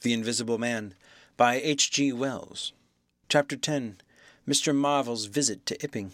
The Invisible Man by H.G. Wells. Chapter 10. Mr. Marvel's Visit to Epping.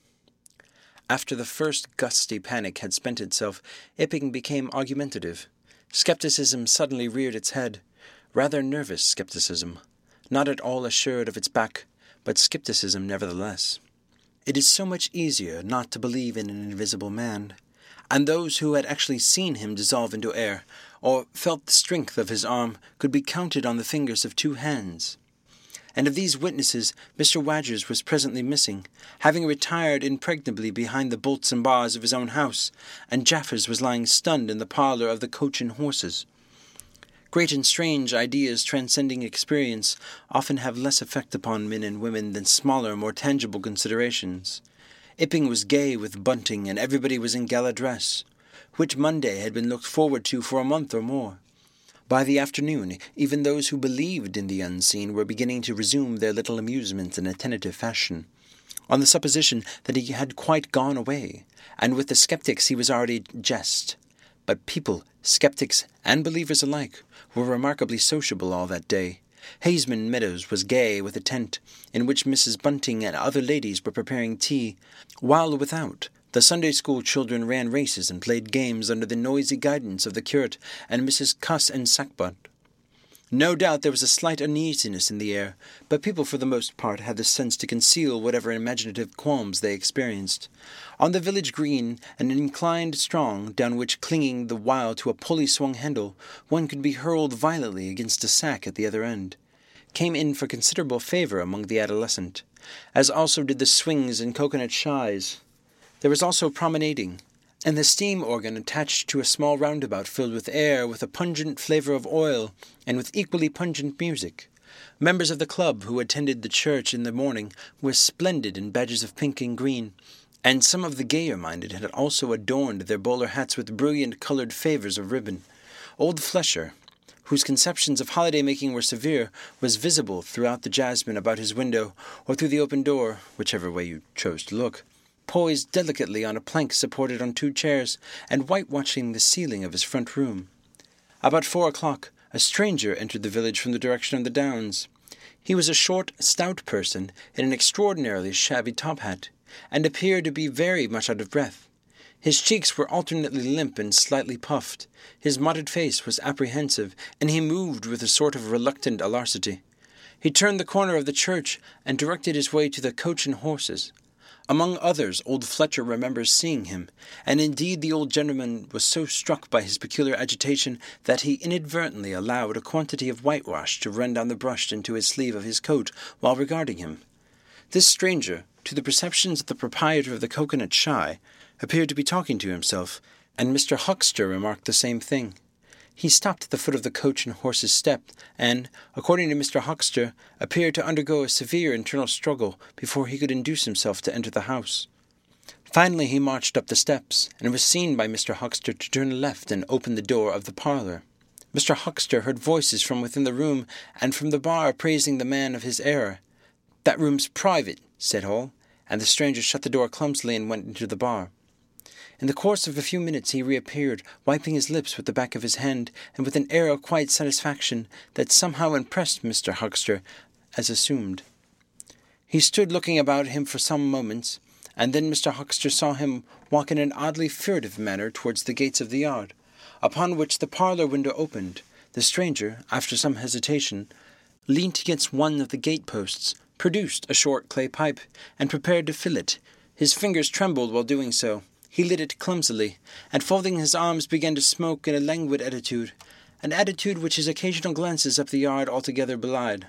After the first gusty panic had spent itself, Epping became argumentative. Skepticism suddenly reared its head. Rather nervous skepticism. Not at all assured of its back, but skepticism nevertheless. It is so much easier not to believe in an invisible man. And those who had actually seen him dissolve into air, or felt the strength of his arm, could be counted on the fingers of 2 hands. And of these witnesses, Mr. Wadgers was presently missing, having retired impregnably behind the bolts and bars of his own house, and Jaffers was lying stunned in the parlour of the Coach and Horses. Great and strange ideas transcending experience often have less effect upon men and women than smaller, more tangible considerations. Epping was gay with bunting, and everybody was in gala dress. Whit Monday had been looked forward to for a month or more. By the afternoon, even those who believed in the unseen were beginning to resume their little amusements in a tentative fashion, on the supposition that he had quite gone away, and with the skeptics he was already jest. But people, skeptics and believers alike, were remarkably sociable all that day. Haysman Meadows was gay with a tent, in which Mrs. Bunting and other ladies were preparing tea, while without, the Sunday school children ran races and played games under the noisy guidance of the curate and Mrs. Cuss and Sackbut. No doubt there was a slight uneasiness in the air, but people for the most part had the sense to conceal whatever imaginative qualms they experienced. On the village green, an inclined strong, down which, clinging the while to a pulley-swung handle, one could be hurled violently against a sack at the other end, came in for considerable favour among the adolescent, as also did the swings and coconut shies. There was also promenading, and the steam organ attached to a small roundabout filled with air with a pungent flavour of oil and with equally pungent music. Members of the club who attended the church in the morning were splendid in badges of pink and green, and some of the gayer-minded had also adorned their bowler hats with brilliant coloured favours of ribbon. Old Flesher, whose conceptions of holiday-making were severe, was visible throughout the jasmine about his window, or through the open door, whichever way you chose to look, poised delicately on a plank supported on 2 chairs, and whitewashing the ceiling of his front room. About 4 o'clock, a stranger entered the village from the direction of the downs. He was a short, stout person in an extraordinarily shabby top-hat, and appeared to be very much out of breath. His cheeks were alternately limp and slightly puffed, his mottled face was apprehensive, and he moved with a sort of reluctant alacrity. He turned the corner of the church, and directed his way to the Coach and Horses. Among others, old Fletcher remembers seeing him, and indeed the old gentleman was so struck by his peculiar agitation that he inadvertently allowed a quantity of whitewash to run down the brush into his sleeve of his coat while regarding him. This stranger, to the perceptions of the proprietor of the Coconut Shy, appeared to be talking to himself, and Mr. Huckster remarked the same thing. He stopped at the foot of the Coach and Horses step, and, according to Mr. Huckster, appeared to undergo a severe internal struggle before he could induce himself to enter the house. Finally he marched up the steps, and was seen by Mr. Huckster to turn left and open the door of the parlour. Mr. Huckster heard voices from within the room, and from the bar praising the man of his error. "That room's private," said Hall, and the stranger shut the door clumsily and went into the bar. In the course of a few minutes he reappeared, wiping his lips with the back of his hand, and with an air of quiet satisfaction that somehow impressed Mr. Huckster as assumed. He stood looking about him for some moments, and then Mr. Huckster saw him walk in an oddly furtive manner towards the gates of the yard, upon which the parlour window opened. The stranger, after some hesitation, leant against one of the gate-posts, produced a short clay pipe, and prepared to fill it. His fingers trembled while doing so. He lit it clumsily, and folding his arms began to smoke in a languid attitude, an attitude which his occasional glances up the yard altogether belied.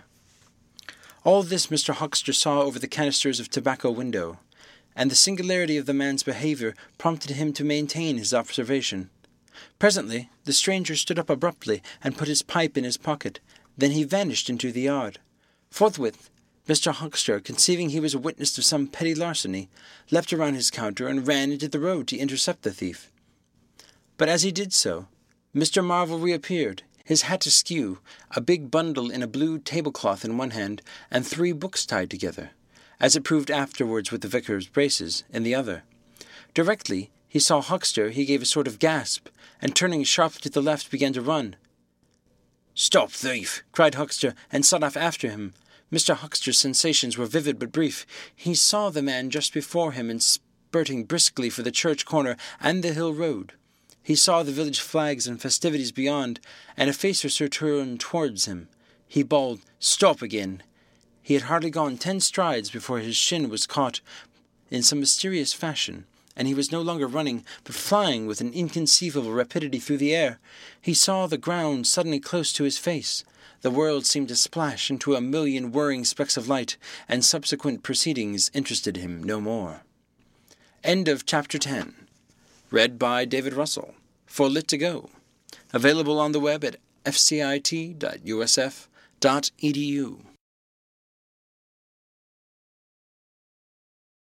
All this Mr. Huckster saw over the canisters of tobacco window, and the singularity of the man's behaviour prompted him to maintain his observation. Presently the stranger stood up abruptly and put his pipe in his pocket. Then he vanished into the yard. Forthwith Mr. Huckster, conceiving he was a witness of some petty larceny, leapt around his counter and ran into the road to intercept the thief. But as he did so, Mr. Marvel reappeared, his hat askew, a big bundle in a blue tablecloth in one hand, and 3 books tied together, as it proved afterwards with the vicar's braces, in the other. Directly he saw Huckster, he gave a sort of gasp, and turning sharply to the left began to run. "Stop!" "Stop, thief!" cried Huckster, and set off after him. Mr. Huckster's sensations were vivid but brief. He saw the man just before him and spurting briskly for the church corner and the hill road. He saw the village flags and festivities beyond, and a face was turned towards him. He bawled, "Stop again!" He had hardly gone 10 strides before his shin was caught in some mysterious fashion, and he was no longer running, but flying with an inconceivable rapidity through the air. He saw the ground suddenly close to his face. The world seemed to splash into a million whirring specks of light, and subsequent proceedings interested him no more. End of Chapter 10. Read by David Russell. For Lit2Go. Available on the web at fcit.usf.edu.